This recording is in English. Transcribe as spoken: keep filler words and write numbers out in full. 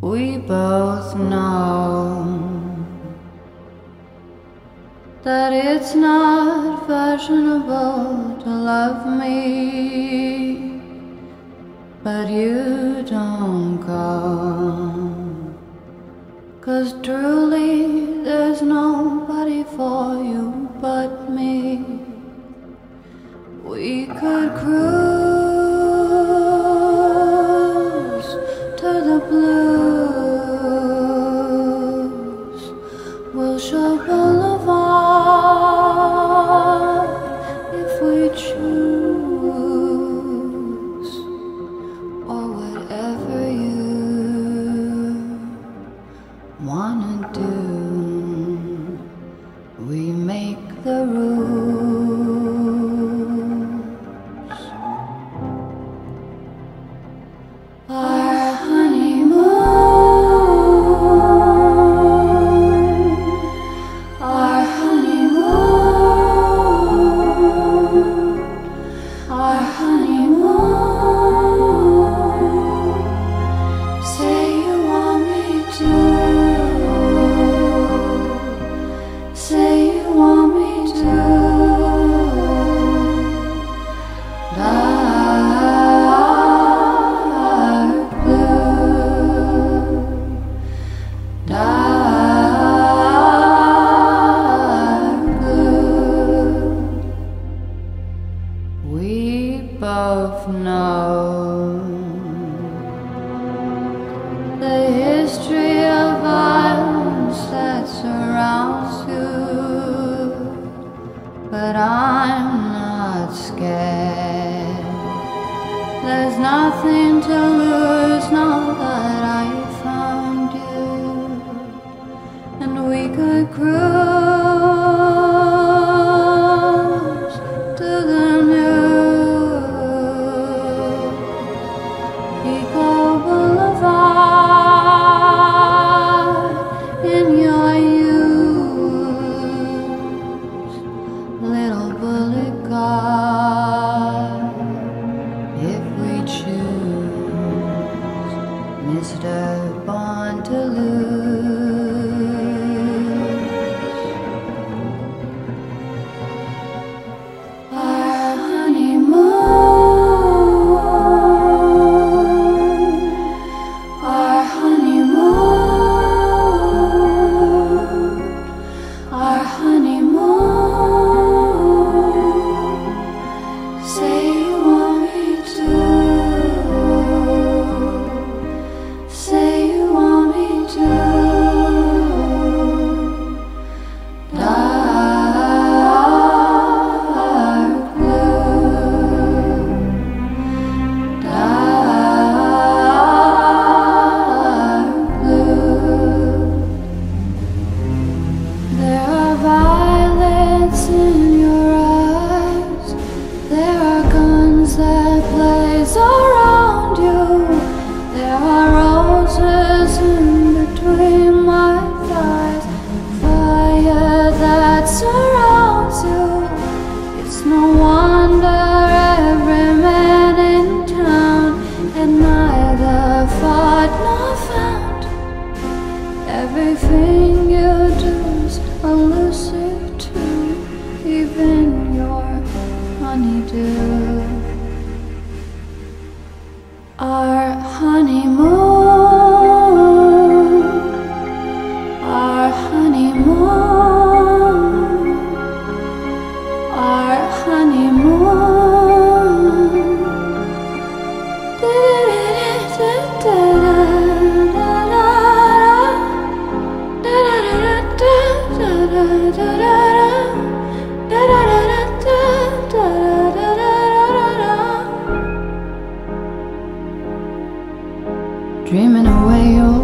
We both know that it's not fashionable to love me, but you don't go, 'cause truly there's nobody for you but me. We could cruise to the blues, Wilshire Boulevard if we choose, or whatever you wanna do. We make the rules. Our honeymoon, our honeymoon, our honeymoon. Say you want me to, say you want me to. Dark blue, dark blue. We both know the history of violence that surrounds you, but I'm not scared. There's nothing to lose now that I found you, and we could cruise to the new Pico Boulevard in your youth, little bullet car if we choose, Mister Born to Lose. Our honeymoon, our honeymoon, our honeymoon. Say you want me to, say you want me to. Dark blue, dark blue. There are violets in your eyes, there are guns that blaze around you, there are roses in between my thighs, fire that surrounds you. It's no wonder every man in town had neither fought nor found. Everything you do's elusive too, even your honeydew. Our honeymoon, our honeymoon, our honeymoon. Dreaming away your